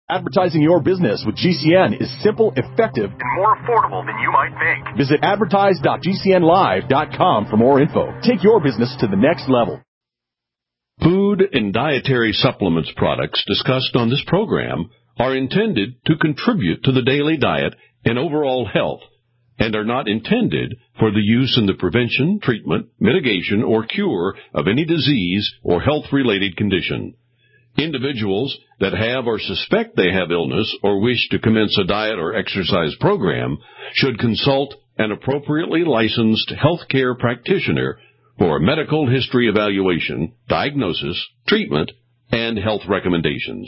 Advertising your business with GCN is simple, effective, and more affordable than you might think. Visit advertise.gcnlive.com for more info. Take your business to the next level. Food and dietary supplements products discussed on this program are intended to contribute to the daily diet and overall health and are not intended for the use in the prevention, treatment, mitigation, or cure of any disease or health-related condition. Individuals that have or suspect they have illness or wish to commence a diet or exercise program should consult an appropriately licensed healthcare practitioner for medical history evaluation, diagnosis, treatment, and health recommendations.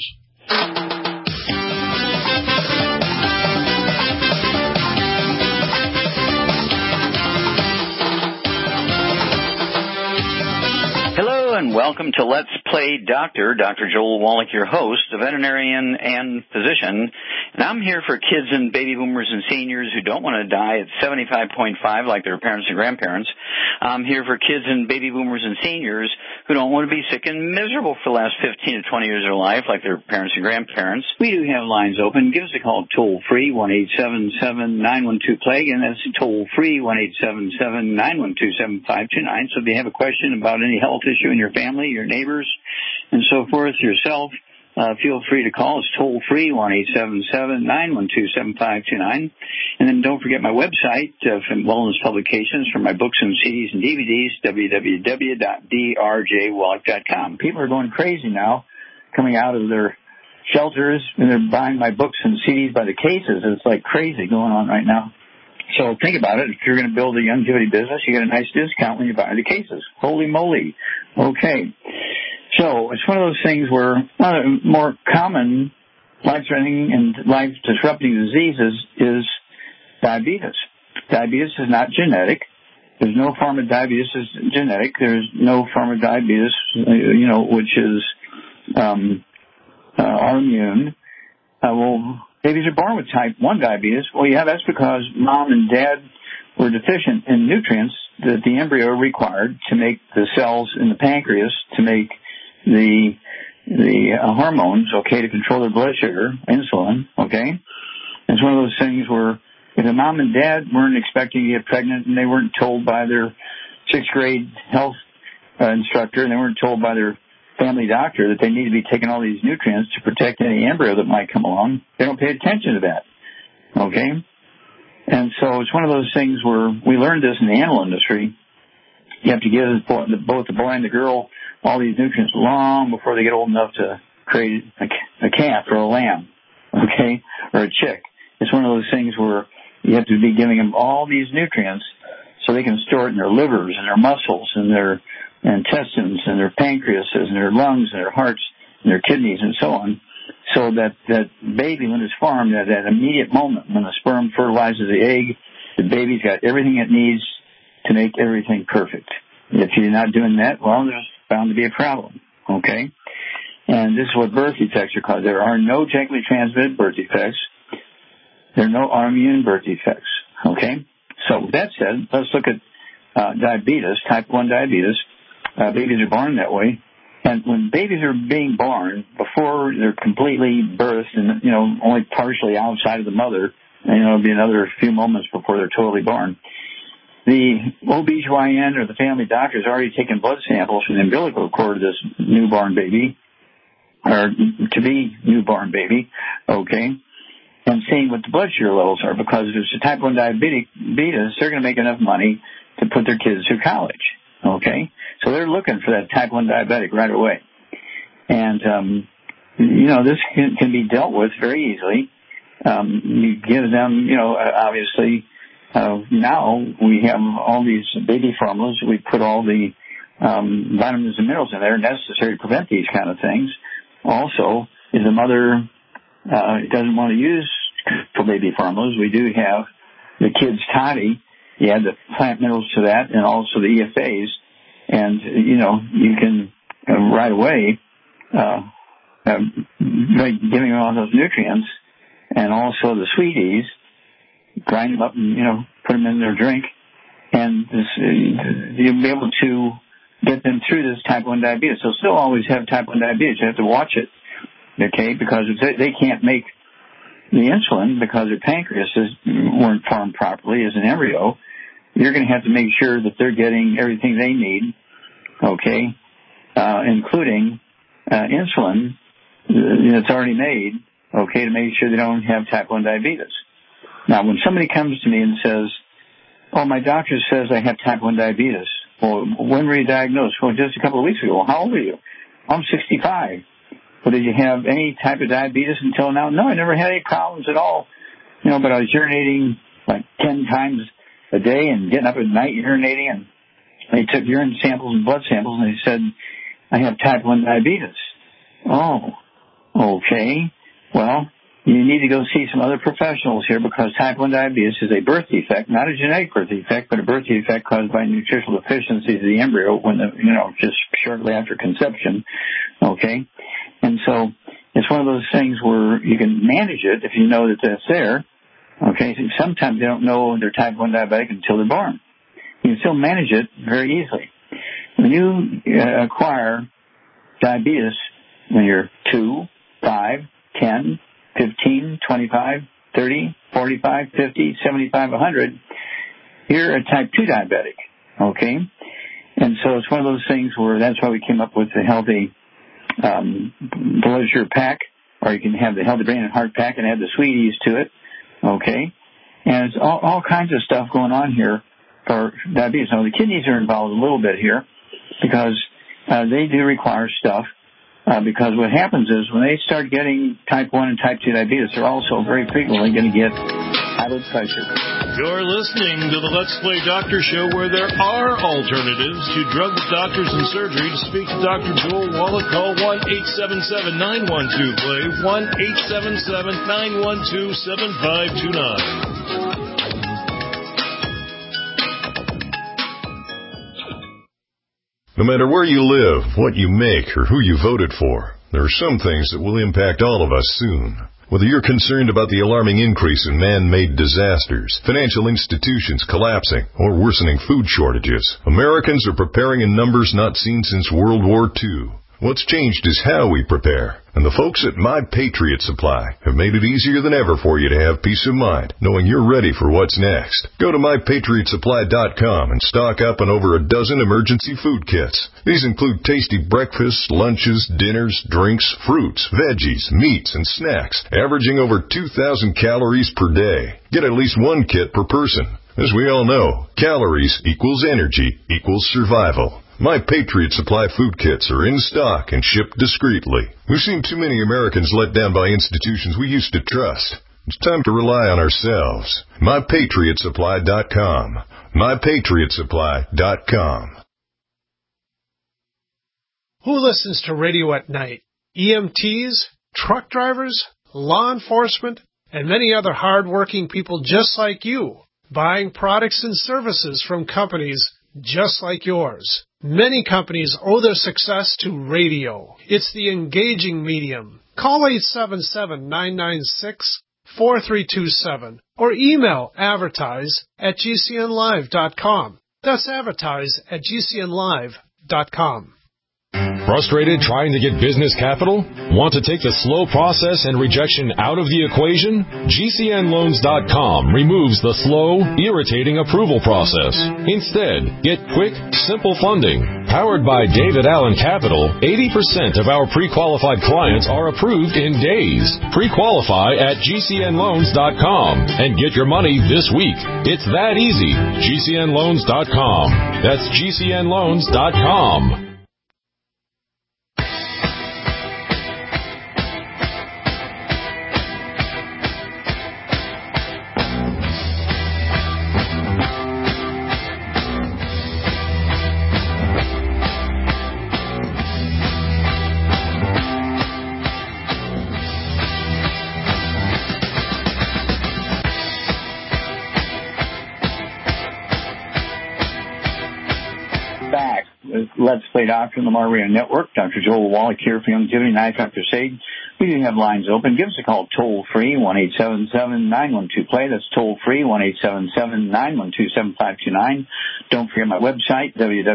And welcome to Let's Play Doctor. Dr. Joel Wallach, your host, a veterinarian and physician. And I'm here for kids and baby boomers and seniors who don't want to die at 75.5 like their parents and grandparents. I'm here for kids and baby boomers and seniors who don't want to be sick and miserable for the last 15 to 20 years of their life like their parents and grandparents. We do have lines open. Give us a call toll-free, 1-877-912-PLAGUE, and that's toll-free, 1-877-912-7529. So if you have a question about any health issue in your family, your neighbors, and so forth, yourself, feel free to call us toll-free, 1-877-912-7529. And then don't forget my website from Wellness Publications for my books and CDs and DVDs, www.drjwallach.com. People are going crazy now, coming out of their shelters, and they're buying my books and CDs by the cases. It's like crazy going on right now. So think about it. If you're going to build a longevity business, you get a nice discount when you buy the cases. Holy moly. Okay. So it's one of those things where one of the more common life-threatening and life-disrupting diseases is diabetes. Diabetes is not genetic. There's no form of diabetes is genetic. There's no form of diabetes, which is autoimmune. Babies are born with type 1 diabetes. Well, yeah, that's because mom and dad were deficient in nutrients that the embryo required to make the cells in the pancreas to make the hormones, okay, to control their blood sugar, insulin, okay? It's one of those things where if the mom and dad weren't expecting to get pregnant and they weren't told by their 6th grade health instructor and they weren't told by their family doctor that they need to be taking all these nutrients to protect any embryo that might come along, they don't pay attention to that, okay? And so it's one of those things where we learned this in the animal industry. You have to give both the boy and the girl all these nutrients long before they get old enough to create a calf or a lamb, okay, or a chick. It's one of those things where you have to be giving them all these nutrients so they can store it in their livers and their muscles and their intestines and their pancreases and their lungs and their hearts and their kidneys and so on, so that baby, when it's formed, at that immediate moment when the sperm fertilizes the egg, the baby's got everything it needs to make everything perfect. If you're not doing that, well, there's bound to be a problem, okay? And this is what birth defects are called. There are no genetically transmitted birth defects. There are no autoimmune birth defects, okay? So with that said, let's look at diabetes, type 1 diabetes. Babies are born that way. And when babies are being born, before they're completely birthed and, only partially outside of the mother, it'll be another few moments before they're totally born, the OBGYN or the family doctor has already taken blood samples from the umbilical cord of this newborn baby, or to-be newborn baby, okay, and seeing what the blood sugar levels are, because if it's a type 1 diabetes, they're going to make enough money to put their kids through college, okay? So they're looking for that type 1 diabetic right away. And, this can be dealt with very easily. You give them, obviously, now we have all these baby formulas. We put all the vitamins and minerals in there necessary to prevent these kind of things. Also, if the mother doesn't want to use baby formulas, we do have the Kids Toddy. You add the plant minerals to that and also the EFAs. And, you can right away, giving them all those nutrients and also the sweeties, grind them up and, put them in their drink. And you'll be able to get them through this type 1 diabetes. They'll still always have type 1 diabetes. You have to watch it. okay, because they can't make the insulin because their pancreases weren't formed properly as an embryo. You're going to have to make sure that they're getting everything they need, okay, including insulin that's already made, okay, to make sure they don't have type 1 diabetes. Now, when somebody comes to me and says, oh, my doctor says I have type 1 diabetes. Well, when were you diagnosed? Well, just a couple of weeks ago. Well, how old are you? I'm 65. Well, did you have any type of diabetes until now? No, I never had any problems at all. But I was urinating like 10 times a day and getting up at night urinating, and they took urine samples and blood samples, and they said, I have type 1 diabetes. Oh, okay. Well, you need to go see some other professionals here, because type 1 diabetes is a birth defect, not a genetic birth defect, but a birth defect caused by nutritional deficiencies of the embryo when just shortly after conception. Okay. And so it's one of those things where you can manage it if you know that that's there. Okay. So sometimes they don't know they're type 1 diabetic until they're born. You can still manage it very easily. When you acquire diabetes when you're 2, 5, 10, 15, 25, 30, 45, 50, 75, 100, you're a type 2 diabetic, okay? And so it's one of those things where that's why we came up with the healthy blood sugar pack, or you can have the healthy brain and heart pack and add the sweeties to it, okay? And it's all kinds of stuff going on here for diabetes. Now, the kidneys are involved a little bit here because they do require stuff. Because what happens is when they start getting type 1 and type 2 diabetes, they're also very frequently going to get high blood pressure. You're listening to the Let's Play Doctor Show, where there are alternatives to drugs, doctors, and surgery. To speak to Dr. Joel Wallach, call 1-877-912-PLAY, 1-877-912-7529. No matter where you live, what you make, or who you voted for, there are some things that will impact all of us soon. Whether you're concerned about the alarming increase in man-made disasters, financial institutions collapsing, or worsening food shortages, Americans are preparing in numbers not seen since World War II. What's changed is how we prepare. And the folks at My Patriot Supply have made it easier than ever for you to have peace of mind, knowing you're ready for what's next. Go to MyPatriotSupply.com and stock up on over a dozen emergency food kits. These include tasty breakfasts, lunches, dinners, drinks, fruits, veggies, meats, and snacks, averaging over 2,000 calories per day. Get at least one kit per person. As we all know, calories equals energy equals survival. My Patriot Supply food kits are in stock and shipped discreetly. We've seen too many Americans let down by institutions we used to trust. It's time to rely on ourselves. MyPatriotSupply.com. MyPatriotSupply.com. Who listens to radio at night? EMTs, truck drivers, law enforcement, and many other hard-working people just like you, buying products and services from companies just like yours. Many companies owe their success to radio. It's the engaging medium. Call 877-996-4327 or email advertise@gcnlive.com. That's advertise@gcnlive.com. Frustrated trying to get business capital? Want to take the slow process and rejection out of the equation? GCNloans.com removes the slow, irritating approval process. Instead, get quick, simple funding. Powered by David Allen Capital, 80% of our pre-qualified clients are approved in days. Pre-qualify at GCNloans.com and get your money this week. It's that easy. GCNloans.com. That's GCNloans.com. Let's Play Doctor on the Lamar Radio Network. Dr. Joel Wallach here for Youngevity, Nighttime Crusade. We do have lines open. Give us a call toll-free, 1-877-912-PLAY. That's toll-free, 1-877-912-7529. Don't forget my website,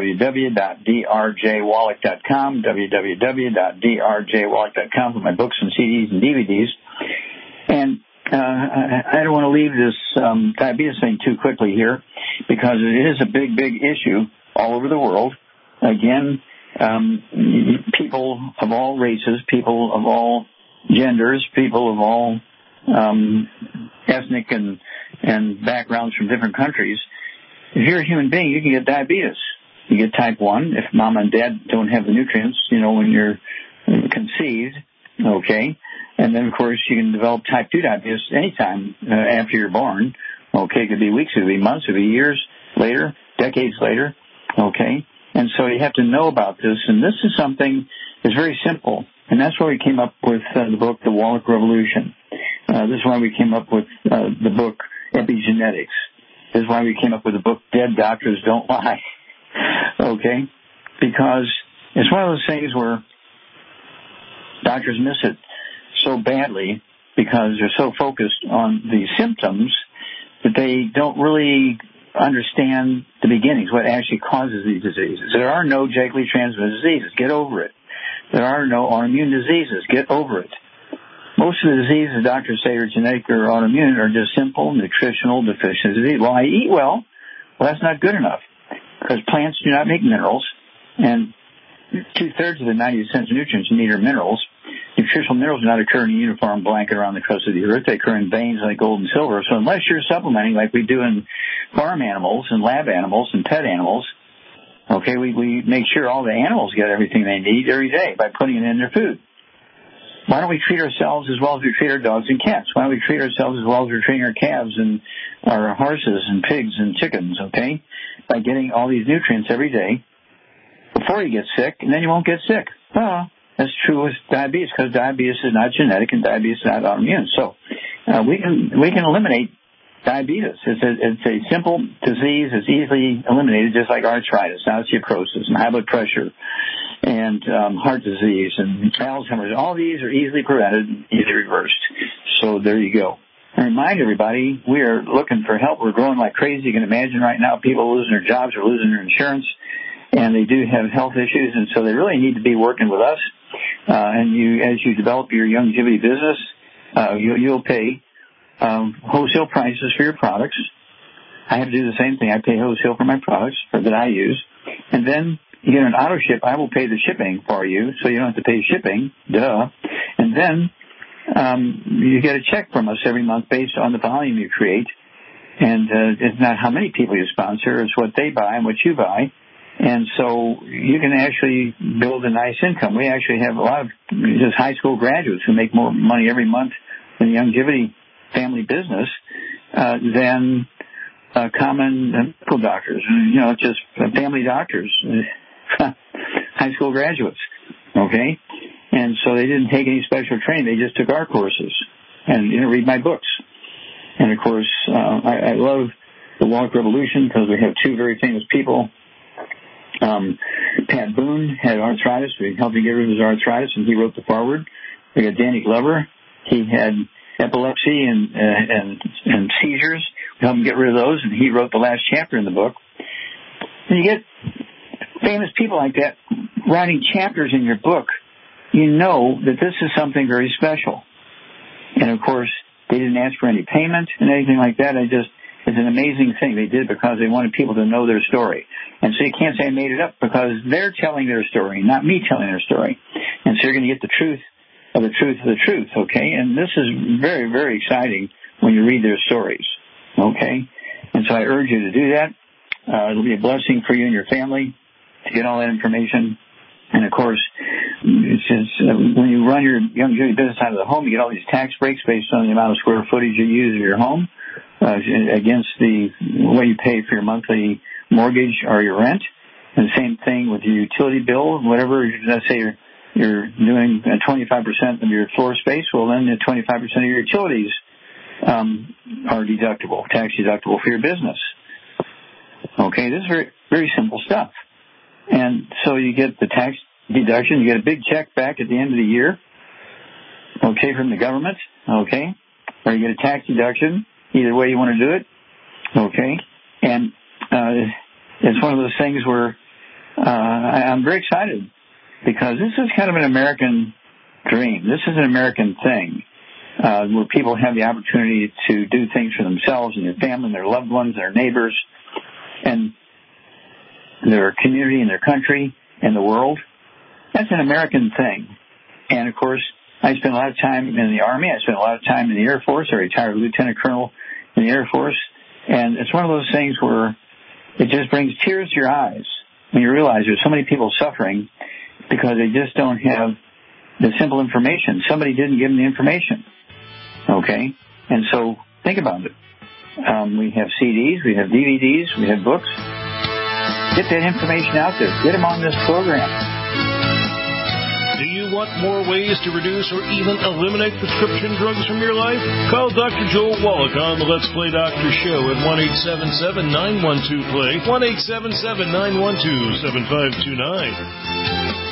www.drjwallach.com, www.drjwallach.com for my books and CDs and DVDs. And I don't want to leave this diabetes thing too quickly here because it is a big, big issue all over the world. Again, people of all races, people of all genders, people of all ethnic and backgrounds from different countries. If you're a human being, you can get diabetes. You get type 1 if mom and dad don't have the nutrients, when you're conceived, okay? And then, of course, you can develop type 2 diabetes anytime after you're born, okay? It could be weeks, it could be months, it could be years later, decades later, okay? And so you have to know about this, and this is something that's very simple, and that's why we came up with the book, The Wallach Revolution. This is why we came up with the book, Epigenetics. This is why we came up with the book, Dead Doctors Don't Lie, okay? Because it's one of those things where doctors miss it so badly because they're so focused on the symptoms that they don't really understand the beginnings, what actually causes these diseases. There are no genetically transmitted diseases. Get over it. There are no autoimmune diseases. Get over it. Most of the diseases doctors say are genetic or autoimmune are just simple nutritional deficiencies. Well, I eat well. Well, that's not good enough because plants do not make minerals, and 2/3 of the 90 essential nutrients you need are minerals. Nutritional minerals do not occur in a uniform blanket around the crust of the earth. They occur in veins like gold and silver. So unless you're supplementing like we do in farm animals and lab animals and pet animals, okay, we make sure all the animals get everything they need every day by putting it in their food. Why don't we treat ourselves as well as we treat our dogs and cats? Why don't we treat ourselves as well as we're treating our calves and our horses and pigs and chickens, okay? By getting all these nutrients every day before you get sick, and then you won't get sick. Well, that's true with diabetes because diabetes is not genetic and diabetes is not autoimmune. So we can eliminate diabetes. It's a simple disease. It's easily eliminated, just like arthritis, osteoporosis, and high blood pressure, and heart disease, and Alzheimer's. All these are easily prevented and easily reversed. So there you go. I remind everybody, we are looking for help. We're growing like crazy. You can imagine right now people losing their jobs or losing their insurance, and they do have health issues, and so they really need to be working with us. And as you develop your Youngevity business, you'll pay wholesale prices for your products. I have to do the same thing. I pay wholesale for my products that I use. And then you get an auto ship. I will pay the shipping for you, so you don't have to pay shipping. Duh. And then you get a check from us every month based on the volume you create. And it's not how many people you sponsor. It's what they buy and what you buy. And so you can actually build a nice income. We actually have a lot of just high school graduates who make more money every month in the Youngevity family business than common medical doctors, just family doctors, high school graduates, okay? And so they didn't take any special training. They just took our courses and read my books. And, of course, I love the Wallach Revolution because we have two very famous people. Pat Boone had arthritis. We helped him get rid of his arthritis, and he wrote the foreword. We got Danny Glover. He had epilepsy and seizures. We helped him get rid of those, and he wrote the last chapter in the book. And you get famous people like that writing chapters in your book. You know that this is something very special. And, of course, they didn't ask for any payment and anything like that. It's an amazing thing they did because they wanted people to know their story. And so you can't say I made it up because they're telling their story, not me telling their story. And so you're going to get the truth of the truth of the truth, okay? And this is very, very exciting when you read their stories, okay? And so I urge you to do that. It'll be a blessing for you and your family to get all that information. And, of course, it's just, when you run your Youngevity business out of the home, you get all these tax breaks based on the amount of square footage you use of your home against what you pay for your monthly mortgage or your rent. And the same thing with your utility bill, whatever. Let's say you're doing 25% of your floor space. Well, then 25% of your utilities are deductible, tax deductible for your business. Okay, this is very, very simple stuff. And so you get the tax deduction. You get a big check back at the end of the year, okay, from the government, okay? Or you get a tax deduction, either way you want to do it, okay? And it's one of those things where I'm very excited because this is kind of an American dream. This is an American thing where people have the opportunity to do things for themselves and their family and their loved ones, their neighbors, and their community and their country and the world. That's an American thing. And, of course, I spent a lot of time in the Army. I spent a lot of time in the Air Force. I retired lieutenant colonel in the Air Force. And it's one of those things where it just brings tears to your eyes when you realize there's so many people suffering because they just don't have the simple information. Somebody didn't give them the information. Okay? And so think about it. We have CDs, we have DVDs, we have books. Get that information out there. Get them on this program. Do you want more ways to reduce or even eliminate prescription drugs from your life? Call Dr. Joel Wallach on the Let's Play Doctor Show at 1-877-912-PLAY, 1-877-912-7529.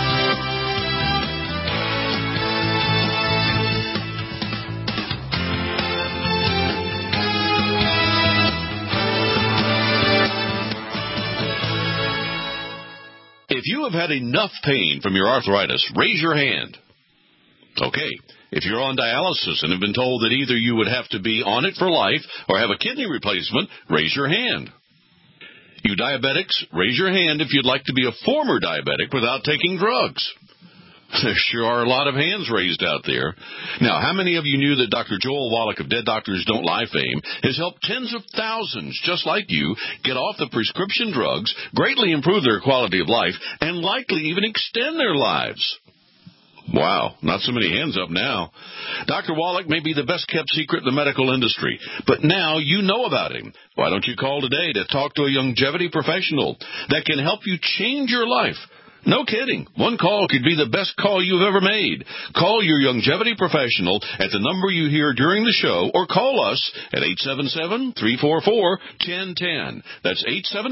If you have had enough pain from your arthritis, raise your hand. Okay. If you're on dialysis and have been told that either you would have to be on it for life or have a kidney replacement, raise your hand. You diabetics, raise your hand if you'd like to be a former diabetic without taking drugs. There sure are a lot of hands raised out there. Now, how many of you knew that Dr. Joel Wallach of Dead Doctors Don't Lie fame has helped tens of thousands just like you get off the prescription drugs, greatly improve their quality of life, and likely even extend their lives? Wow, not so many hands up now. Dr. Wallach may be the best-kept secret in the medical industry, but now you know about him. Why don't you call today to talk to a longevity professional that can help you change your life? No kidding. One call could be the best call you've ever made. Call your longevity professional at the number you hear during the show or call us at 877-344-1010. That's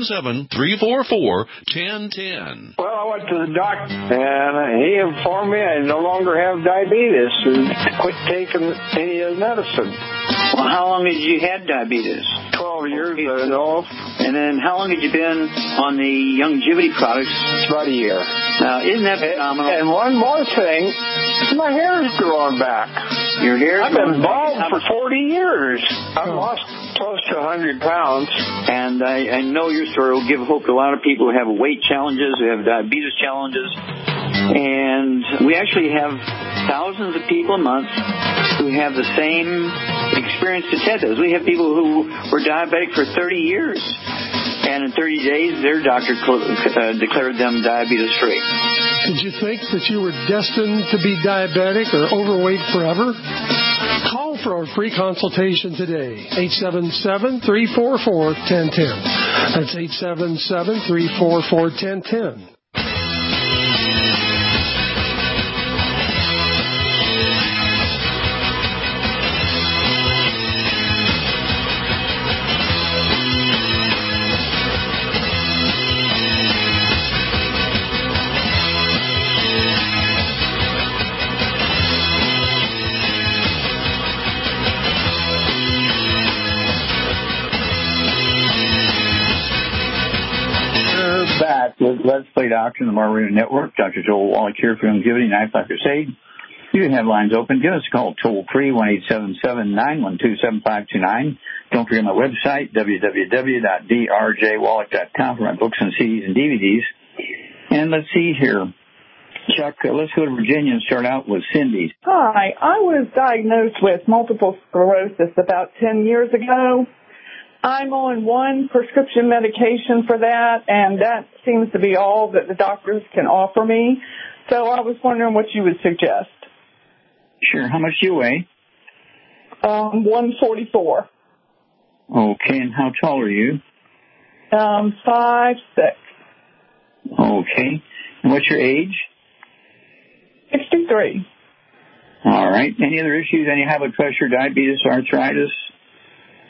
877-344-1010. Well, I went to the doctor, and he informed me I no longer have diabetes and quit taking any of the medicine. Well, how long had you had diabetes? 12 years, I know. And then how long had you been on the longevity products? About a year. Now, isn't that phenomenal? And one more thing, my hair's growing back. Your hair's I've been bald for 40 years. I've lost close to 100 pounds. And I know your story will give hope to a lot of people who have weight challenges, who have diabetes challenges. And we actually have thousands of people a month who have the same experience that Ted does. We have people who were diabetic for 30 years. And in 30 days, their doctor declared them diabetes-free. Did you think that you were destined to be diabetic or overweight forever? Call for a free consultation today. 877-344-1010. That's 877-344-1010. Let's Play Doctor on the Mar Radio Network. Dr. Joel Wallach here for Longevity and Life Crusade. You can have lines open. Give us a call toll-free, 1-877-912-7529. Don't forget my website, www.drjwallach.com for my books and CDs and DVDs. And let's see here. Chuck, let's go to Virginia and start out with Cindy. Hi, I was diagnosed with multiple sclerosis about 10 years ago. I'm on one prescription medication for that, and that seems to be all that the doctors can offer me. So I was wondering what you would suggest. Sure. How much do you weigh? 144. Okay, and how tall are you? 5'6". Okay. And what's your age? 63. All right. Any other issues? Any high blood pressure, diabetes, arthritis?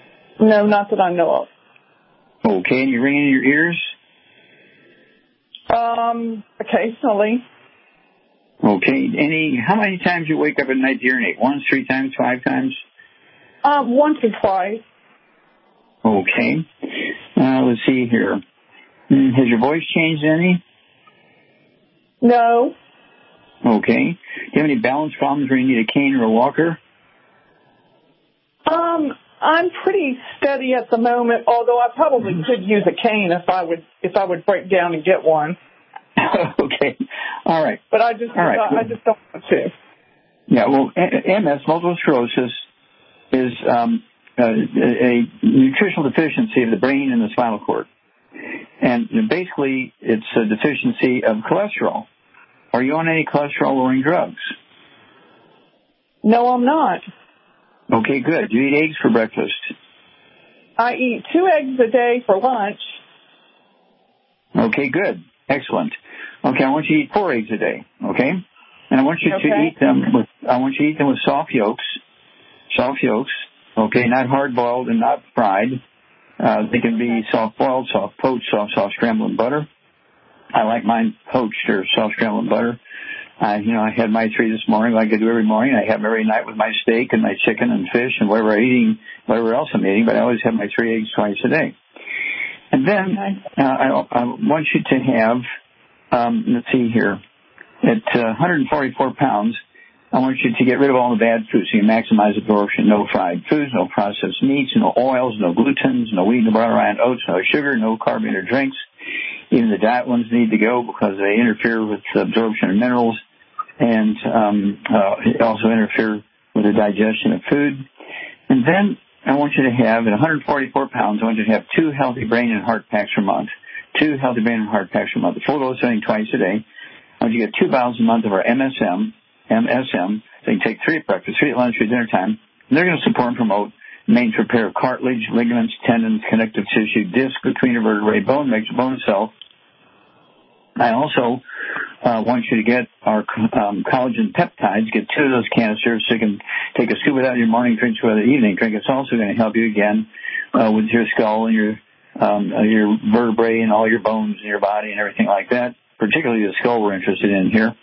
No, not that I know of. Okay, and you ringing in your ears? Occasionally. Okay. How many times you wake up at night to urinate? Once, 3 times, 5 times? Once or twice. Okay. Let's see here. Has your voice changed any? No. Okay. Do you have any balance problems where you need a cane or a walker? I'm pretty steady at the moment, although I probably could use a cane if I would break down and get one. Okay. All right. But I just don't want to. Yeah, well, MS, multiple sclerosis, is a nutritional deficiency of the brain and the spinal cord. And basically, it's a deficiency of cholesterol. Are you on any cholesterol-lowering drugs? No, I'm not. Okay, good. Do you eat eggs for breakfast? I eat 2 eggs a day for lunch. Okay, good. Excellent. Okay, I want you to eat 4 eggs a day, okay? And I want you to eat them with soft yolks. Soft yolks, okay, not hard-boiled and not fried. They can be soft-boiled, soft-poached, soft scrambled in butter. I like mine poached or soft scrambled in butter. I had my 3 this morning, like I do every morning. I have them every night with my steak and my chicken and fish and whatever else I'm eating, but I always have my 3 eggs twice a day. And then I want you to have, let's see here, at 144 pounds, I want you to get rid of all the bad foods so you maximize absorption. No fried foods, no processed meats, no oils, no glutens, no wheat, no butter, and oats, no sugar, no carbonated drinks. Even the diet ones need to go because they interfere with the absorption of minerals and also interfere with the digestion of food. And then I want you to have, at 144 pounds, I want you to have 2 healthy brain and heart packs per month. 2 healthy brain and heart packs per month. The full dose twice a day. I want you to get 2 bottles a month of our MSM. So you can take 3 at breakfast, 3 at lunch, 3 at dinner time. And they're going to support and promote maintenance repair of cartilage, ligaments, tendons, connective tissue, disc between your vertebrae, bone mix, bone cell. I also want you to get our collagen peptides, get 2 of those canisters so you can take a scoop of that in your morning drink, scoop of that evening drink. It's also going to help you again with your skull and your vertebrae and all your bones in your body and everything like that, particularly the skull we're interested in here.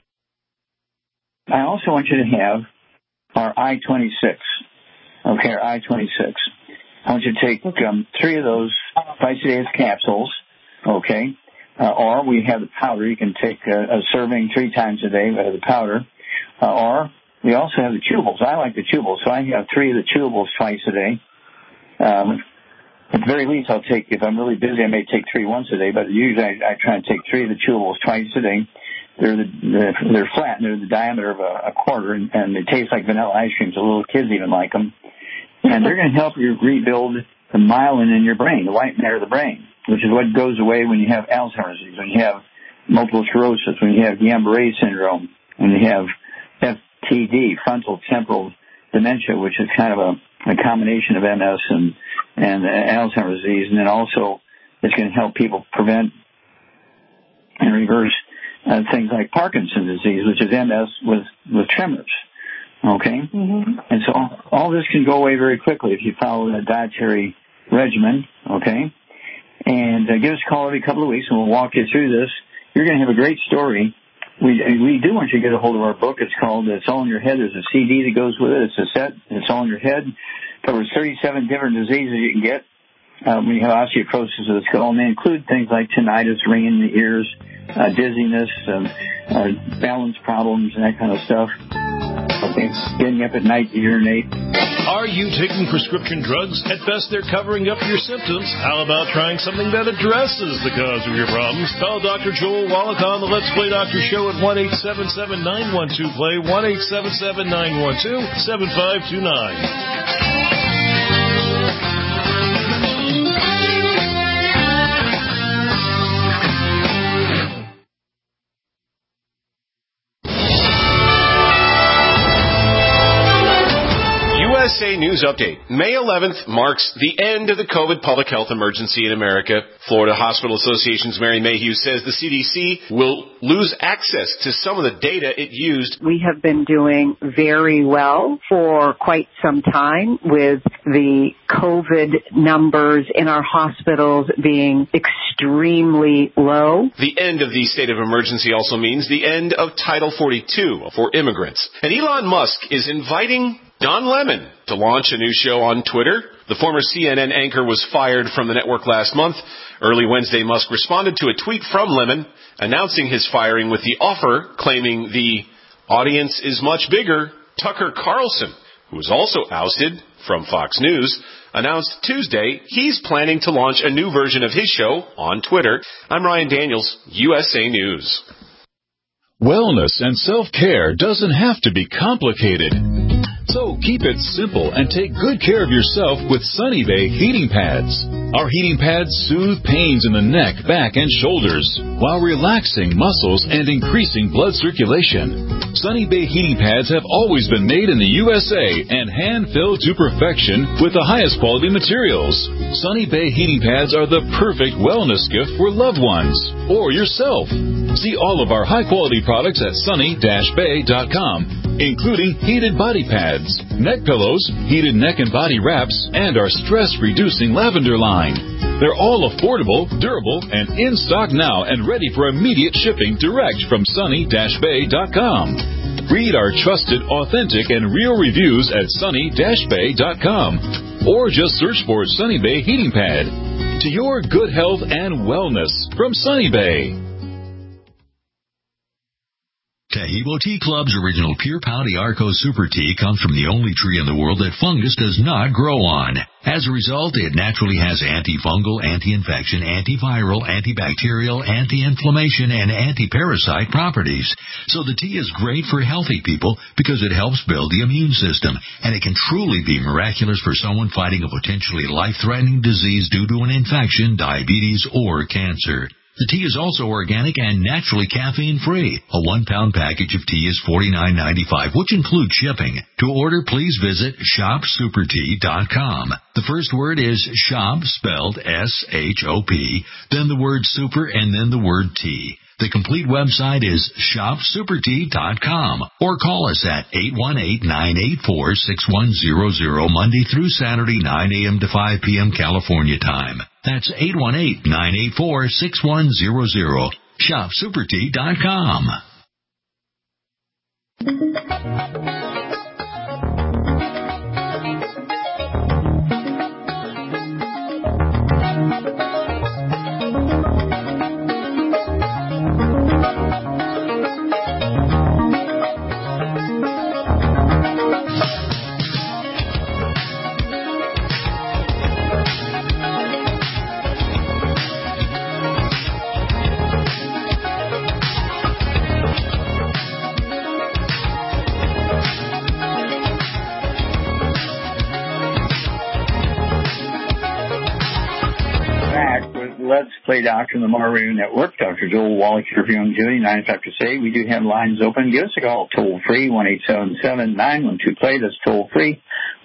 I also want you to have our I-26. Okay, our I-26. I want you to take 3 of those twice a day as capsules. Okay. Or we have the powder. You can take a serving 3 times a day of the powder. Or we also have the chewables. I like the chewables, so I have 3 of the chewables twice a day. At the very least, I'll take, if I'm really busy, I may take 3 once a day, but usually I try and take 3 of the chewables twice a day. They're flat, and they're the diameter of a quarter, and they taste like vanilla ice cream, so little kids even like them. And they're going to help you rebuild the myelin in your brain, the white matter of the brain, which is what goes away when you have Alzheimer's disease, when you have multiple sclerosis, when you have Guillain-Barré syndrome, when you have FTD, frontal temporal dementia, which is kind of a combination of MS and Alzheimer's disease. And then also it's going to help people prevent and reverse things like Parkinson's disease, which is MS with tremors. Okay? Mm-hmm. And so all this can go away very quickly if you follow a dietary regimen. Okay? And give us a call every couple of weeks and we'll walk you through this. You're going to have a great story. We do want you to get a hold of our book. It's called It's All in Your Head. There's a CD that goes with it. It's a set. It's All in Your Head. It covers 37 different diseases you can get when you have osteoporosis of the skull. And they include things like tinnitus, ringing in the ears, dizziness, balance problems, and that kind of stuff. Okay, getting up at night to urinate. Are you taking prescription drugs? At best, they're covering up your symptoms. How about trying something that addresses the cause of your problems? Call Dr. Joel Wallach on the Let's Play Doctor Show at 1-877-912-PLAY, 1-877-912-7529. USA News Update. May 11th marks the end of the COVID public health emergency in America. Florida Hospital Association's Mary Mayhew says the CDC will lose access to some of the data it used. We have been doing very well for quite some time with the COVID numbers in our hospitals being extremely low. The end of the state of emergency also means the end of Title 42 for immigrants. And Elon Musk is inviting Don Lemon to launch a new show on Twitter. The former CNN anchor was fired from the network last month. Early Wednesday, Musk responded to a tweet from Lemon announcing his firing with the offer, claiming the audience is much bigger. Tucker Carlson, who was also ousted from Fox News, announced Tuesday he's planning to launch a new version of his show on Twitter. I'm Ryan Daniels, USA News. Wellness and self-care doesn't have to be complicated. So keep it simple and take good care of yourself with Sunny Bay heating pads. Our heating pads soothe pains in the neck, back, and shoulders while relaxing muscles and increasing blood circulation. Sunny Bay heating pads have always been made in the USA and hand-filled to perfection with the highest quality materials. Sunny Bay heating pads are the perfect wellness gift for loved ones or yourself. See all of our high-quality products at sunny-bay.com, including heated body pads, neck pillows, heated neck and body wraps, and our stress-reducing lavender line. They're all affordable, durable, and in stock now and ready for immediate shipping direct from sunny-bay.com. Read our trusted, authentic, and real reviews at sunny-bay.com, or just search for Sunny Bay Heating Pad. To your good health and wellness from Sunny Bay. Taheebo Tea Club's original Pure Pouty Arco Super Tea comes from the only tree in the world that fungus does not grow on. As a result, it naturally has antifungal, anti-infection, antiviral, antibacterial, anti-inflammation, and anti-parasite properties. So the tea is great for healthy people because it helps build the immune system, and it can truly be miraculous for someone fighting a potentially life-threatening disease due to an infection, diabetes, or cancer. The tea is also organic and naturally caffeine-free. A 1-pound package of tea is $49.95, which includes shipping. To order, please visit shopsupertea.com. The first word is shop, spelled S-H-O-P, then the word super, and then the word tea. The complete website is shopsupertea.com, or call us at 818-984-6100 Monday through Saturday, 9 a.m. to 5 p.m. California time. That's 818-984-6100. shopsupertea.com. Let's Play Doctor on the Mar Radio Network. Dr. Joel Wallach here for Young Judy, 9 after 6. We do have lines open. Give us a call, toll-free, 1-877-912-PLAY. That's toll-free,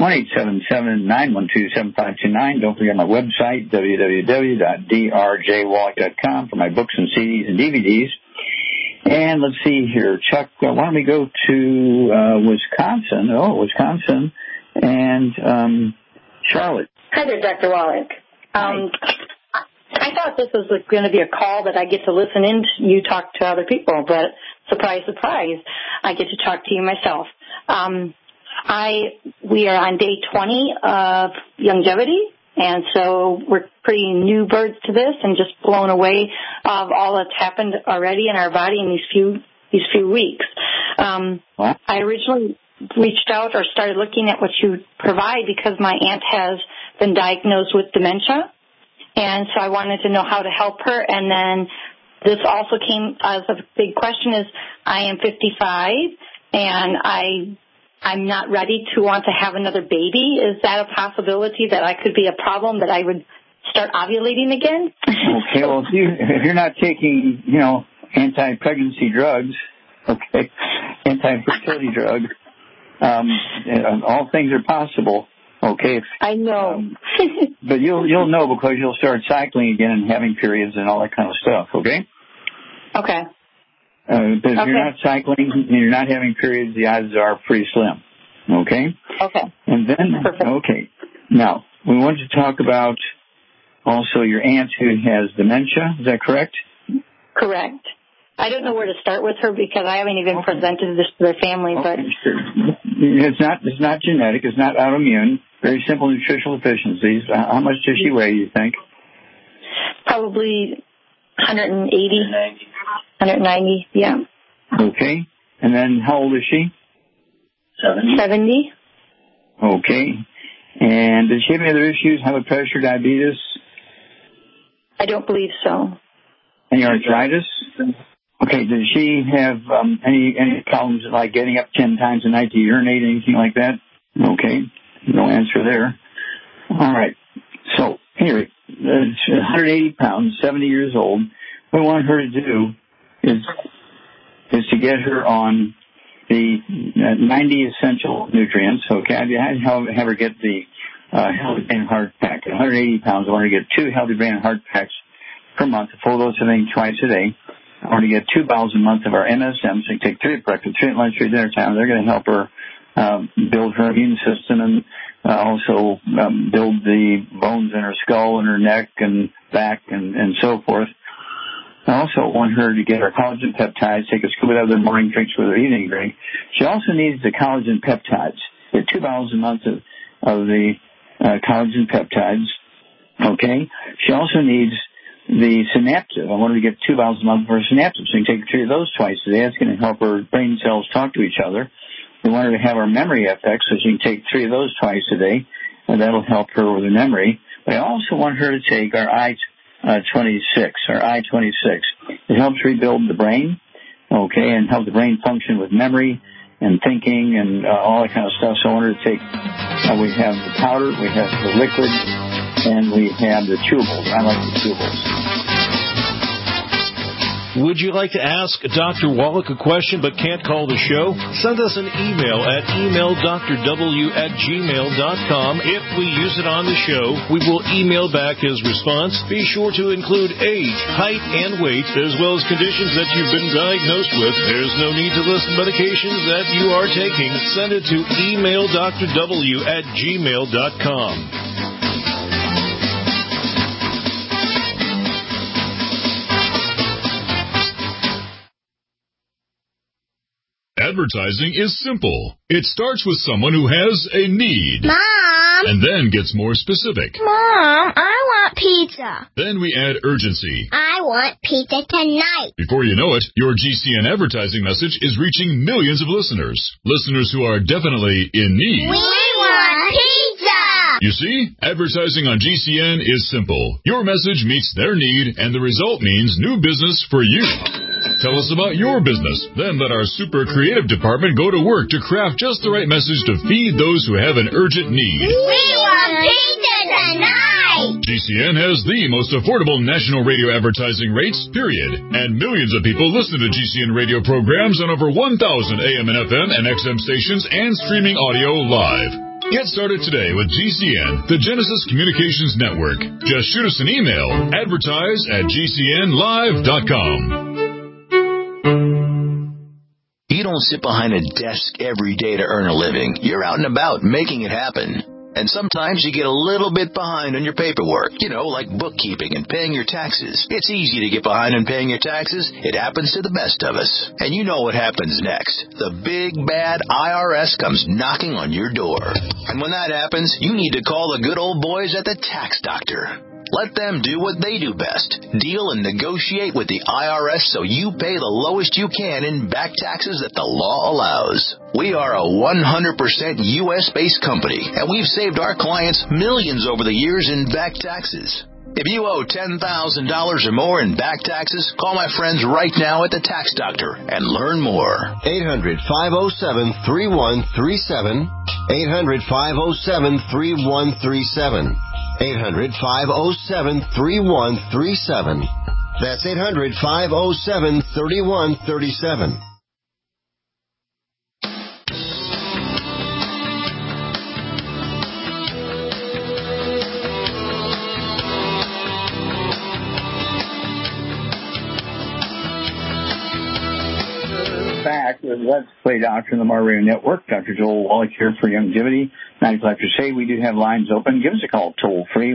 1-877-912-7529. Don't forget my website, www.drjwallach.com, for my books and CDs and DVDs. And let's see here. Chuck, why don't we go to Wisconsin? Wisconsin and Charlotte. Hi there, Dr. Wallach. I thought this was going to be a call that I get to listen in to you talk to other people, but surprise, surprise, I get to talk to you myself. We are on day 20 of longevity, and so we're pretty new birds to this and just blown away of all that's happened already in our body in these few weeks. I originally reached out or started looking at what you provide because my aunt has been diagnosed with dementia. And so I wanted to know how to help her. And then this also came as a big question is I am 55 and I'm not ready to want to have another baby. Is that a possibility that I could be a problem, that I would start ovulating again? Okay, well, if you're not taking, anti-pregnancy drugs, anti-fertility drugs, all things are possible. Okay. I know. But you'll know because you'll start cycling again and having periods and all that kind of stuff. Okay. Okay. But if you're not cycling and you're not having periods, the odds are pretty slim. Okay? Okay. And then, okay. Now, we want to talk about also your aunt who has dementia. Is that correct? Correct. I don't know where to start with her because I haven't even presented this to their family, but... Sure. It's not genetic. It's not autoimmune. Very simple nutritional deficiencies. How much does she weigh, you think? Probably 190, yeah. Okay. And then how old is she? 70. Okay. And does she have any other issues? High blood pressure, diabetes? I don't believe so. Any arthritis? Okay. Does she have any problems like getting up 10 times a night to urinate, anything like that? Okay. No answer there. All right. So, anyway, 180 pounds, 70 years old. What we want her to do is to get her on the 90 essential nutrients. Okay. I have her get the Healthy Brain Heart Pack. At 180 pounds, I want her to get 2 Healthy Brain Heart Packs per month, a full dose of everything twice a day. I want to get 2 bottles a month of our MSM, so you take 3 at breakfast, 3 at lunch, 3 at dinner time. They're going to help her build her immune system and also build the bones in her skull and her neck and back and so forth. I also want her to get her collagen peptides, take a scoop of the morning drinks with her evening drink. She also needs the collagen peptides. Get 2 bottles a month of the collagen peptides. Okay? She also needs the Synaptive. I want her to get 2 bottles a month for her Synaptive, so you can take 3 of those twice a day. That's going to help her brain cells talk to each other. We want her to have our Memory FX, so she can take 3 of those twice a day, and that'll help her with her memory. But I also want her to take our I-26. It helps rebuild the brain, okay, and help the brain function with memory and thinking and all that kind of stuff. So I want her to take, we have the powder, we have the liquid, and we have the chewables. I like the chewables. Would you like to ask Dr. Wallach a question but can't call the show? Send us an email at emaildrw@gmail.com. If we use it on the show, we will email back his response. Be sure to include age, height, and weight, as well as conditions that you've been diagnosed with. There's no need to list medications that you are taking. Send it to emaildrw@gmail.com. Advertising is simple. It starts with someone who has a need. Mom! And then gets more specific. Mom, I want pizza. Then we add urgency. I want pizza tonight. Before you know it, your GCN advertising message is reaching millions of listeners. Listeners who are definitely in need. We want pizza! You see, advertising on GCN is simple. Your message meets their need, and the result means new business for you. Tell us about your business. Then let our super creative department go to work to craft just the right message to feed those who have an urgent need. We want pizza tonight! GCN has the most affordable national radio advertising rates, period. And millions of people listen to GCN radio programs on over 1,000 AM and FM and XM stations and streaming audio live. Get started today with GCN, the Genesis Communications Network. Just shoot us an email, advertise@gcnlive.com. You don't sit behind a desk every day to earn a living. You're out and about making it happen. And sometimes you get a little bit behind on your paperwork, like bookkeeping and paying your taxes. It's easy to get behind on paying your taxes. It happens to the best of us. And you know what happens next. The big, bad IRS comes knocking on your door. And when that happens, you need to call the good old boys at the Tax Doctor. Let them do what they do best. Deal and negotiate with the IRS so you pay the lowest you can in back taxes that the law allows. We are a 100% U.S.-based company, and we've saved our clients millions over the years in back taxes. If you owe $10,000 or more in back taxes, call my friends right now at the Tax Doctor and learn more. 800-507-3137. 800-507-3137. 800-507-3137. That's 800-507-3137. the Let's Play Doctor on the Mar Radio Network. Dr. Joel Wallach here for Longevity. 95 after 6. We do have lines open. Give us a call toll free,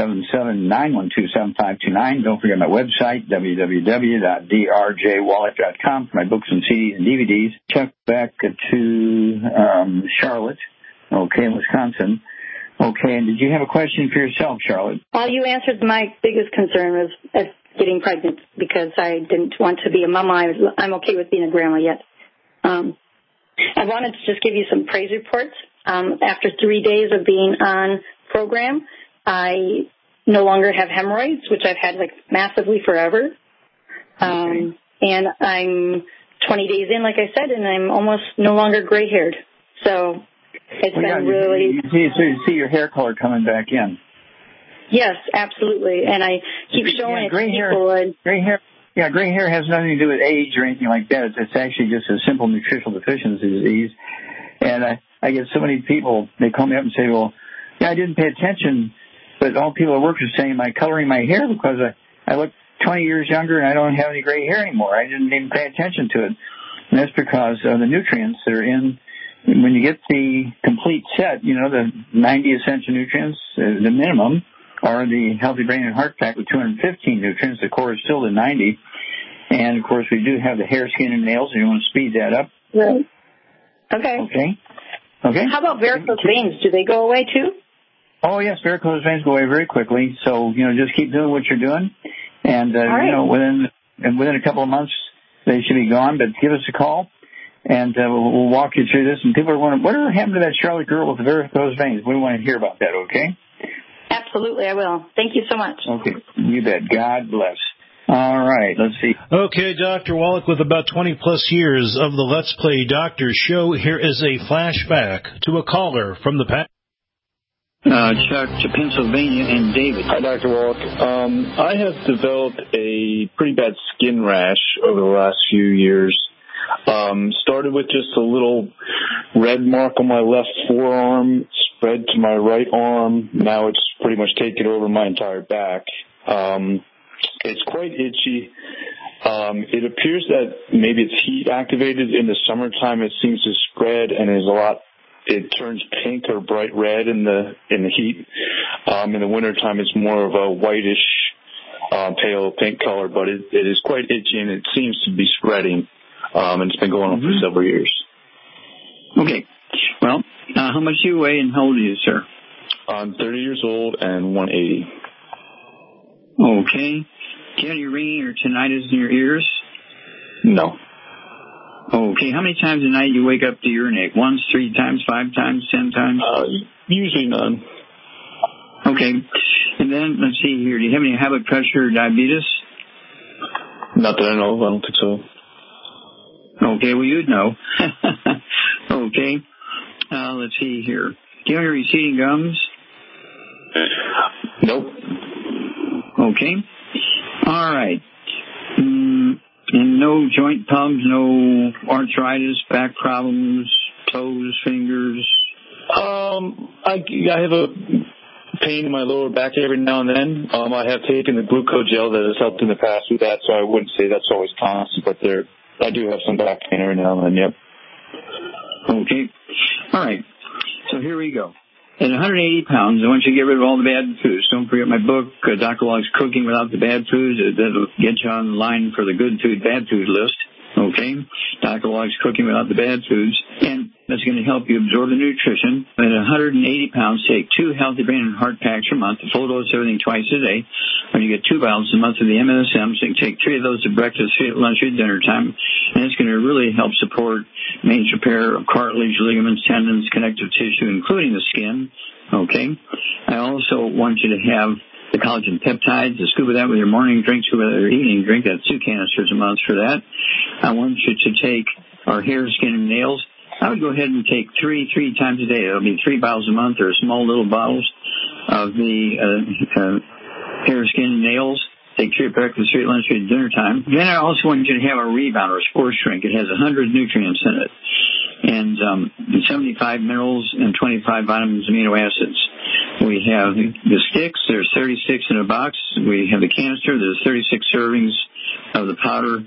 1-877-912-7529. Don't forget my website, www.drjwallach.com for my books and CDs and DVDs. Check back to Charlotte, okay, in Wisconsin. Okay, and did you have a question for yourself, Charlotte? Well, you answered my biggest concern was getting pregnant because I didn't want to be a mama. I'm okay with being a grandma yet. I wanted to just give you some praise reports. After 3 days of being on program, I no longer have hemorrhoids, which I've had like massively forever. And I'm 20 days in, like I said, and I'm almost no longer gray-haired. So it's been really... You see your hair color coming back in. Yes, absolutely. And I keep showing it to people. Gray hair has nothing to do with age or anything like that. It's actually just a simple nutritional deficiency disease. And I get so many people, they call me up and say, well, I didn't pay attention, but all people at work are saying I'm coloring my hair because I look 20 years younger and I don't have any gray hair anymore. I didn't even pay attention to it. And that's because of the nutrients that are in. When you get the complete set, the 90 essential nutrients, the minimum, are the Healthy Brain and Heart Pack with 215 nutrients. The core is still the 90. And, of course, we do have the hair, skin, and nails, and you want to speed that up. Right. Okay. How about varicose veins? Do they go away, too? Oh, yes, varicose veins go away very quickly. So, just keep doing what you're doing. And, within a couple of months, they should be gone. But give us a call, and we'll walk you through this. And people are wondering, whatever happened to that Charlotte girl with the varicose veins? We want to hear about that, okay? Absolutely, I will. Thank you so much. Okay, you bet. God bless. All right, let's see. Okay, Dr. Wallach, with about 20-plus years of the Let's Play Doctor show, here is a flashback to a caller from the past. Chuck to Pennsylvania and David. Hi, Dr. Wallach. I have developed a pretty bad skin rash over the last few years. Started with just a little red mark on my left forearm, spread to my right arm. Now it's pretty much taken over my entire back. It's quite itchy. It appears that maybe it's heat activated. In the summertime, it seems to spread and it turns pink or bright red in the heat. In the wintertime, it's more of a whitish, pale pink color, but it is quite itchy and it seems to be spreading. And it's been going on for several years. Okay. Well, how much do you weigh and how old are you, sir? I'm 30 years old and 180. Okay. Do you have any ringing or tinnitus in your ears? No. Okay. How many times a night do you wake up to urinate? Once, 3 times, 5 times, 10 times? Usually none. Okay. And then, let's see here. Do you have any high blood pressure or diabetes? Not that I know of. I don't think so. Okay, well, you'd know. Okay. Let's see here. Do you have any receding gums? Nope. Okay. All right. And no joint problems, no arthritis, back problems, toes, fingers? I have a pain in my lower back every now and then. I have taken the glucogel that has helped in the past with that, so I wouldn't say that's always constant, but I do have some back pain every now and then, yep. Okay. All right. So here we go. At 180 pounds, I want you to get rid of all the bad foods. Don't forget my book, Dr. Wallach's Cooking Without the Bad Foods. That'll get you on the line for the good food, bad food list. Okay? Dr. Wallach's Cooking Without the Bad Foods. And that's going to help you absorb the nutrition. At 180 pounds, take 2 Healthy Brain and Heart Packs a month, a full dose of everything twice a day. When you get 2 bottles a month of the MSM, so you can take 3 of those at breakfast, 3 at lunch, 3 at dinner time. And it's going to really help support maintenance repair of cartilage, ligaments, tendons, connective tissue, including the skin. Okay? I also want you to have the collagen peptides, scoop of that with your morning drink, scoop of that with your evening drink. That's 2 canisters a month for that. I want you to take our hair, skin, and nails. I would go ahead and take 3 times a day. It'll be 3 bottles a month or small little bottles of the hair, skin, and nails. Take 3 at breakfast, 3 at lunch, 3 at dinner time. Then I also want you to have a rebound or a sports drink. It has 100 nutrients in it. And 75 minerals and 25 vitamins and amino acids. We have the sticks. There's 36 in a box. We have the canister. There's 36 servings of the powder.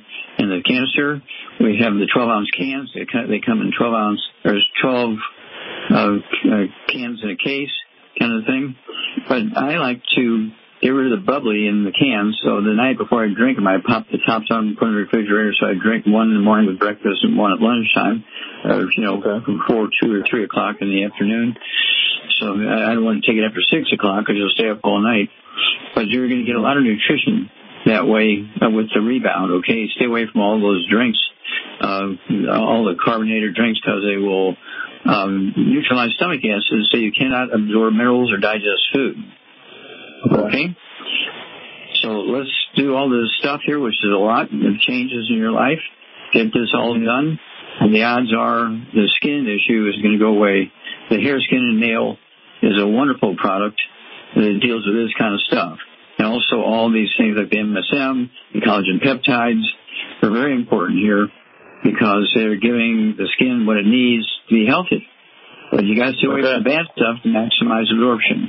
in the canister. We have the 12-ounce cans. They come in 12-ounce. There's 12 cans in a case kind of thing. But I like to get rid of the bubbly in the cans. So the night before I drink them, I pop the tops on and put them in the refrigerator. So I drink one in the morning with breakfast and one at lunchtime, before 2 or 3 o'clock in the afternoon. So I don't want to take it after 6 o'clock because you'll stay up all night. But you're going to get a lot of nutrition that way with the rebound, okay? Stay away from all those drinks, all the carbonated drinks, because they will neutralize stomach acids, so you cannot absorb minerals or digest food. Okay? So let's do all this stuff here, which is a lot of changes in your life. Get this all done, and the odds are the skin issue is going to go away. The hair, skin, and nail is a wonderful product that deals with this kind of stuff. And also all these things like the MSM, the collagen peptides, are very important here because they're giving the skin what it needs to be healthy. But you got to stay away from the bad stuff to maximize absorption.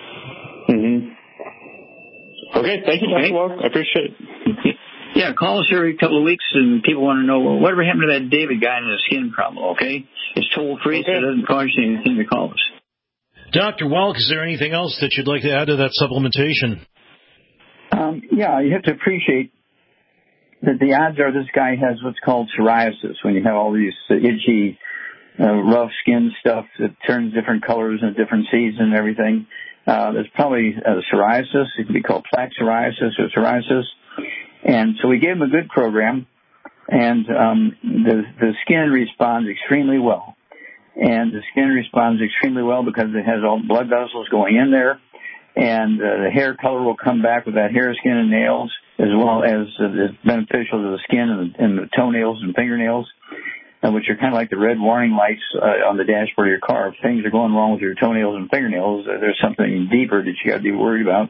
Okay, thank you, Dr. Walk. I appreciate it. Yeah, call us every couple of weeks, and people want to know, well, whatever happened to that David guy and his skin problem, okay? It's toll-free, so it doesn't cost you anything to call us. Dr. Welk, is there anything else that you'd like to add to that supplementation? Yeah, you have to appreciate that the odds are this guy has what's called psoriasis, when you have all these itchy, rough skin stuff that turns different colors and different seasons and everything. There's probably psoriasis. It could be called plaque psoriasis or psoriasis. And so we gave him a good program, and the skin responds extremely well. And the skin responds extremely well because it has all blood vessels going in there, and the hair color will come back with that hair, skin, and nails, as well as it's beneficial to the skin and the toenails and fingernails, which are kind of like the red warning lights on the dashboard of your car. If things are going wrong with your toenails and fingernails, there's something deeper that you got to be worried about.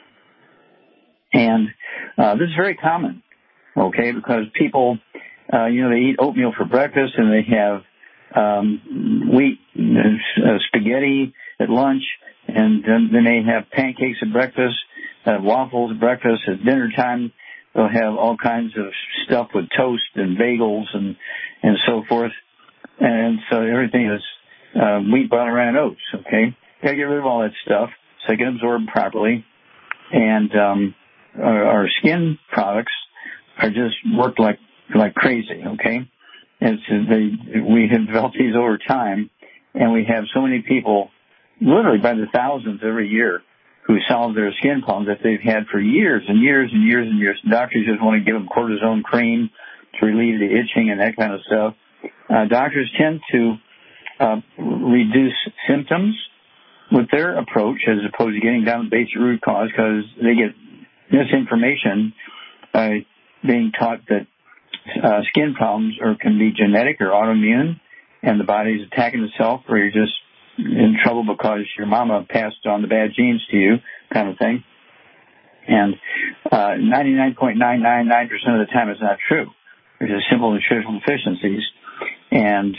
And this is very common, okay, because people, they eat oatmeal for breakfast and they have wheat spaghetti at lunch, and then they have pancakes at breakfast, waffles at breakfast. At dinner time, they'll have all kinds of stuff with toast and bagels and so forth. And so everything is wheat, butter, and oats, okay? Got to get rid of all that stuff so they can absorb properly. And our skin products are just worked like crazy, okay? We have developed these over time, and we have so many people, literally by the thousands every year, who solve their skin problems that they've had for years and years and years and years. Doctors just want to give them cortisone cream to relieve the itching and that kind of stuff. Doctors tend to reduce symptoms with their approach as opposed to getting down to the basic root cause, because they get misinformation by being taught that skin problems can be genetic or autoimmune, and the body's attacking itself, or you're just in trouble because your mama passed on the bad genes to you, kind of thing. And 99.999% of the time it's not true. There's just simple nutritional deficiencies. And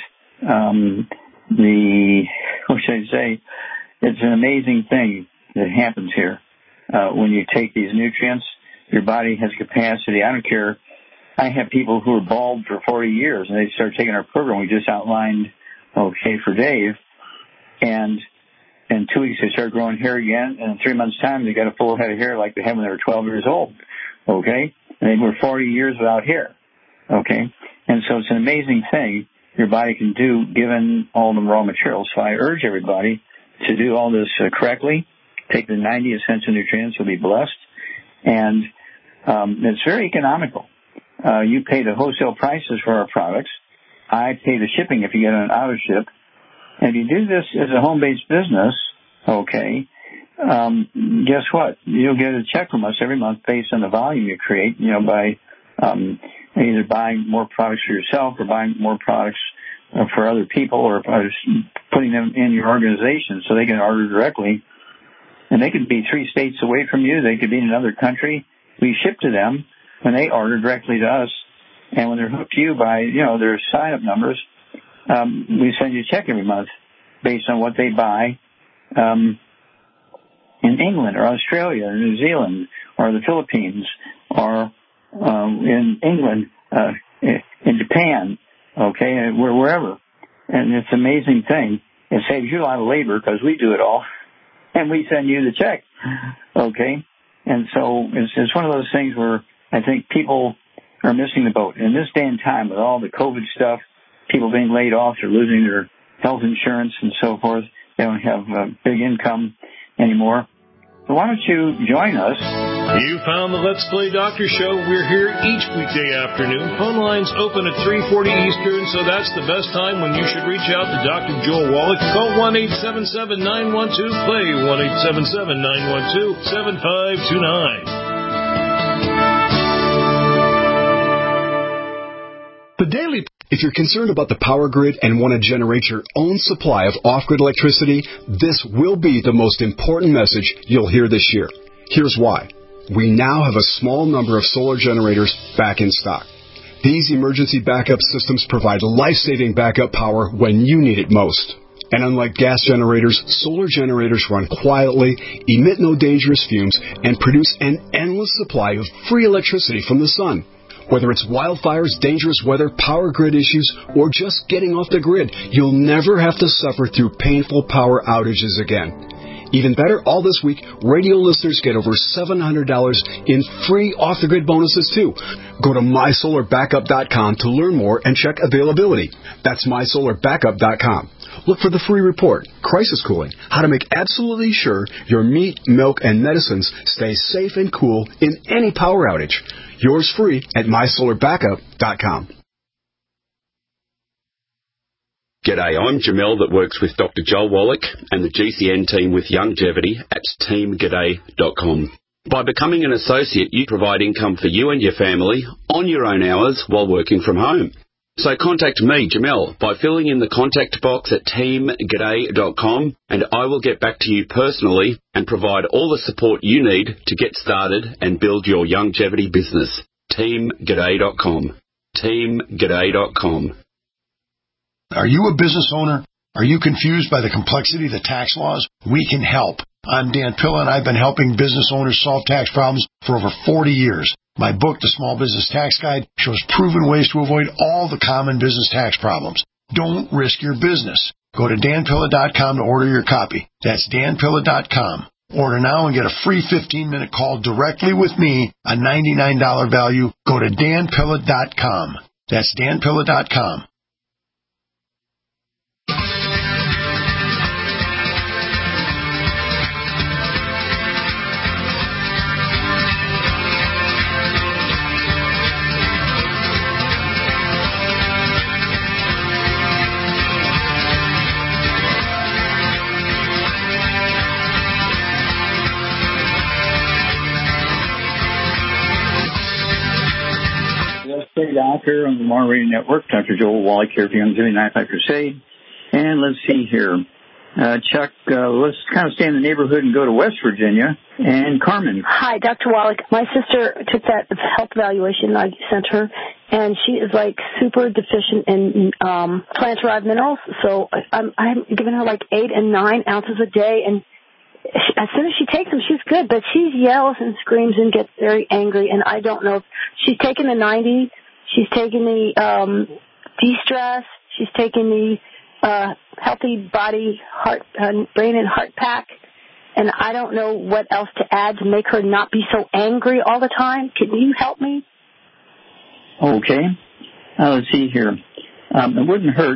what should I say? It's an amazing thing that happens here. When you take these nutrients, your body has capacity. I don't care. I have people who are bald for 40 years, and they start taking our program we just outlined, okay, for Dave. And in 2 weeks, they start growing hair again. And in 3 months' time, they got a full head of hair like they had when they were 12 years old, okay? And they were 40 years without hair, okay? And so it's an amazing thing your body can do given all the raw materials. So I urge everybody to do all this correctly. Take the 90 essential nutrients. You'll be blessed. And it's very economical. You pay the wholesale prices for our products. I pay the shipping if you get an auto ship. And if you do this as a home-based business, okay, guess what? You'll get a check from us every month based on the volume you create, by either buying more products for yourself or buying more products for other people, or putting them in your organization so they can order directly. And they could be 3 states away from you. They could be in another country. We ship to them when they order directly to us. And when they're hooked to you by, their sign-up numbers, we send you a check every month based on what they buy in England or Australia or New Zealand or the Philippines or in England in Japan, okay, and wherever. And it's an amazing thing. It saves you a lot of labor because we do it all, and we send you the check, okay? And so it's one of those things where I think people are missing the boat. In this day and time, with all the COVID stuff, people being laid off, they're losing their health insurance and so forth. They don't have a big income anymore. So why don't you join us? You found the Let's Play Doctor Show. We're here each weekday afternoon. Phone lines open at 3:40 Eastern, so that's the best time when you should reach out to Dr. Joel Wallach. Call 1-877-912-PLAY, 1-877-912-7529. The Daily. If you're concerned about the power grid and want to generate your own supply of off-grid electricity, this will be the most important message you'll hear this year. Here's why. We now have a small number of solar generators back in stock. These emergency backup systems provide life-saving backup power when you need it most. And unlike gas generators, solar generators run quietly, emit no dangerous fumes, and produce an endless supply of free electricity from the sun. Whether it's wildfires, dangerous weather, power grid issues, or just getting off the grid, you'll never have to suffer through painful power outages again. Even better, all this week, radio listeners get over $700 in free off-the-grid bonuses, too. Go to mysolarbackup.com to learn more and check availability. That's mysolarbackup.com. Look for the free report, Crisis Cooling, how to make absolutely sure your meat, milk, and medicines stay safe and cool in any power outage. Yours free at mysolarbackup.com. G'day, I'm Jamel that works with Dr. Joel Wallach and the GCN team with Longevity at teamg'day.com. By becoming an associate, you provide income for you and your family on your own hours while working from home. So contact me, Jamel, by filling in the contact box at teamg'day.com, and I will get back to you personally and provide all the support you need to get started and build your longevity business. teamg'day.com. teamg'day.com. Are you a business owner? Are you confused by the complexity of the tax laws? We can help. I'm Dan Pilla, and I've been helping business owners solve tax problems for over 40 years. My book, The Small Business Tax Guide, shows proven ways to avoid all the common business tax problems. Don't risk your business. Go to danpilla.com to order your copy. That's danpilla.com. Order now and get a free 15-minute call directly with me, a $99 value. Go to danpilla.com. That's danpilla.com. Doctor on the Mar Radio Network, Dr. Joel Wallach here for Young Jimmy 95 Crusade. And let's see here. Chuck, let's kind of stay in the neighborhood and go to West Virginia. And Carmen. Hi, Dr. Wallach. My sister took that health evaluation I sent her, and she is like super deficient in plant-derived minerals. So I'm giving her like 8 and 9 ounces a day, and as soon as she takes them, she's good, but she yells and screams and gets very angry, and I don't know if she's taken the 90. She's taking the de-stress. She's taking the healthy body, heart, brain and heart pack. And I don't know what else to add to make her not be so angry all the time. Can you help me? Okay. Let's see here. It wouldn't hurt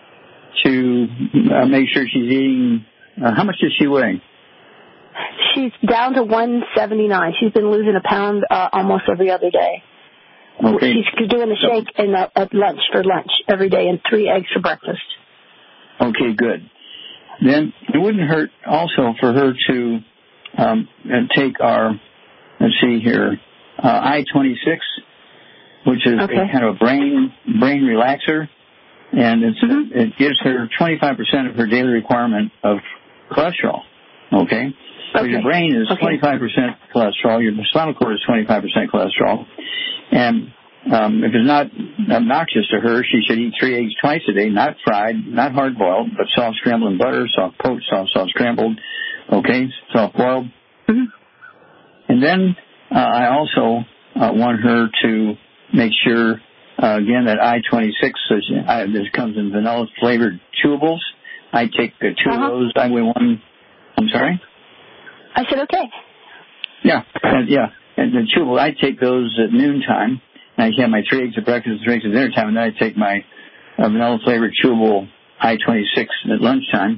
to make sure she's eating. How much does she weigh? She's down to 179. She's been losing a pound almost every other day. Okay. She's doing a shake at lunch every day and 3 eggs for breakfast. Okay, good. Then it wouldn't hurt also for her to take our, let's see here, I-26, which is a kind of a brain relaxer, and it gives her 25% of her daily requirement of cholesterol. Okay? So your brain is 25% cholesterol, your spinal cord is 25% cholesterol, and if it's not obnoxious to her, she should eat 3 eggs twice a day, not fried, not hard-boiled, but soft scrambled in butter, soft poached, soft scrambled, soft boiled. Mm-hmm. And then I also want her to make sure again, that I-26, this comes in vanilla-flavored chewables. I take 2 of those. I weigh one. I'm sorry? I said okay. Yeah. And the chewable, I take those at noontime. And I have my 3 eggs at breakfast and 3 eggs at dinner time. And then I take my vanilla-flavored chewable I-26 at lunchtime.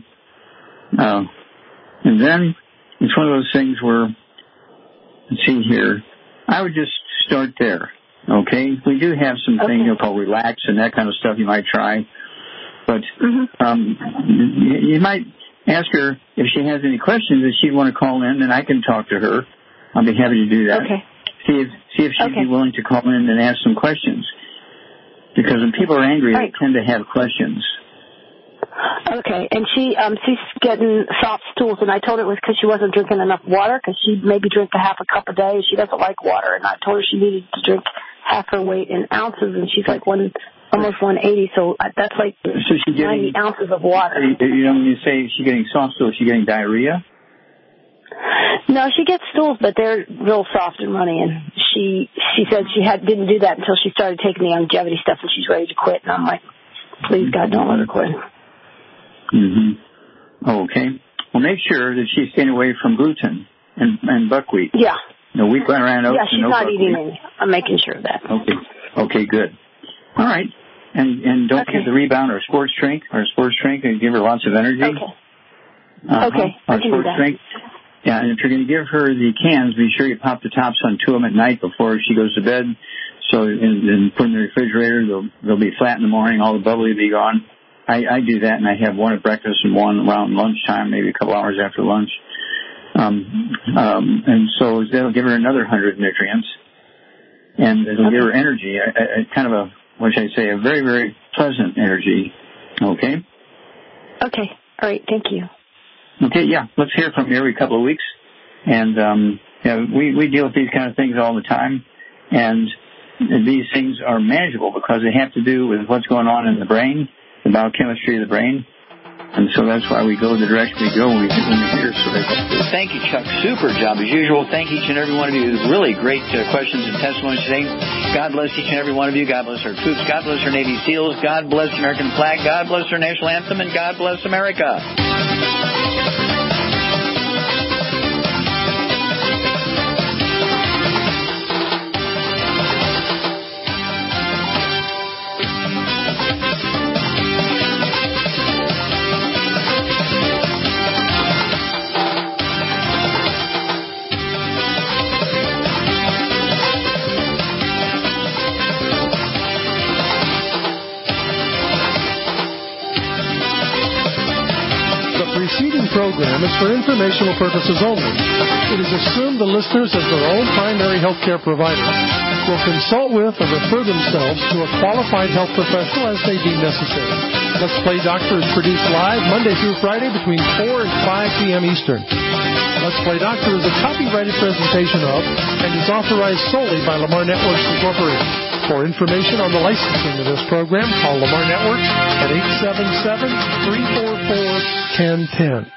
And then it's one of those things where, let's see here, I would just start there. Okay? We do have some things called Relax and that kind of stuff you might try. But you might ask her if she has any questions that she'd want to call in, and I can talk to her. I'll be happy to do that. Okay. See if she'd be willing to call in and ask some questions. Because when people are angry, they tend to have questions. Okay, and she's getting soft stools, and I told her it was because she wasn't drinking enough water, because she maybe drink a half a cup a day. She doesn't like water, and I told her she needed to drink half her weight in ounces, and she's like almost 180, so that's like 90 ounces of water. You know, when you say she's getting soft stools, is she getting diarrhea? No, she gets stools, but they're real soft and runny, and she said she didn't do that until she started taking the longevity stuff, and she's ready to quit, and I'm like, please, God, don't let her quit. Okay. Well, make sure that she's staying away from gluten and buckwheat. Yeah. No wheat, ground oats. Yeah, she's not eating any. I'm making sure of that. Okay, good. All right. And don't forget the Rebound or Sports Drink and give her lots of energy. Okay. Okay, I can do that. Drink. Yeah, and if you're going to give her the cans, be sure you pop the tops on 2 of them at night before she goes to bed. So, and put them in the refrigerator. They'll be flat in the morning. All the bubbly will be gone. I do that, and I have one at breakfast and one around lunchtime, maybe a couple hours after lunch. And so that'll give her another 100 nutrients, and it'll give her energy, kind of a very, very pleasant energy. Okay? Okay. All right. Thank you. Okay, yeah. Let's hear from you every couple of weeks. And we deal with these kind of things all the time, and these things are manageable because they have to do with what's going on in the brain, the biochemistry of the brain. And so that's why we go the direction we go when we hear. Thank you, Chuck. Super job as usual. Thank each and every one of you. Really great questions and testimonies today. God bless each and every one of you. God bless our troops. God bless our Navy SEALs. God bless the American flag. God bless our national anthem. And God bless America. Program is for informational purposes only. It is assumed the listeners, as their own primary health care provider, will consult with or refer themselves to a qualified health professional as they deem necessary. Let's Play Doctor is produced live Monday through Friday between 4 and 5 p.m. Eastern. Let's Play Doctor is a copyrighted presentation of and is authorized solely by Lamar Networks Incorporated. For information on the licensing of this program, call Lamar Networks at 877-344-1010.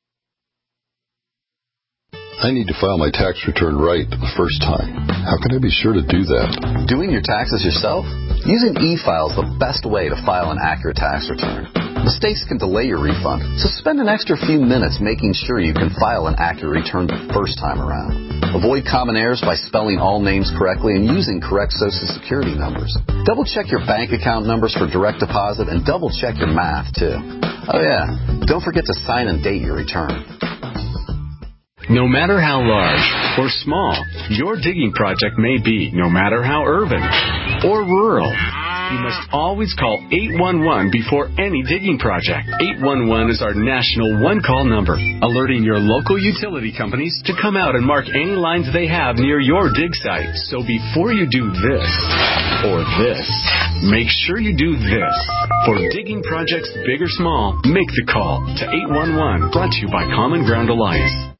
I need to file my tax return right the first time. How can I be sure to do that? Doing your taxes yourself? Using e-file is the best way to file an accurate tax return. Mistakes can delay your refund, so spend an extra few minutes making sure you can file an accurate return the first time around. Avoid common errors by spelling all names correctly and using correct Social Security numbers. Double-check your bank account numbers for direct deposit and double-check your math, too. Oh, yeah, don't forget to sign and date your return. No matter how large or small your digging project may be, no matter how urban or rural, you must always call 811 before any digging project. 811 is our national one-call number, alerting your local utility companies to come out and mark any lines they have near your dig site. So before you do this or this, make sure you do this. For digging projects big or small, make the call to 811, brought to you by Common Ground Alliance.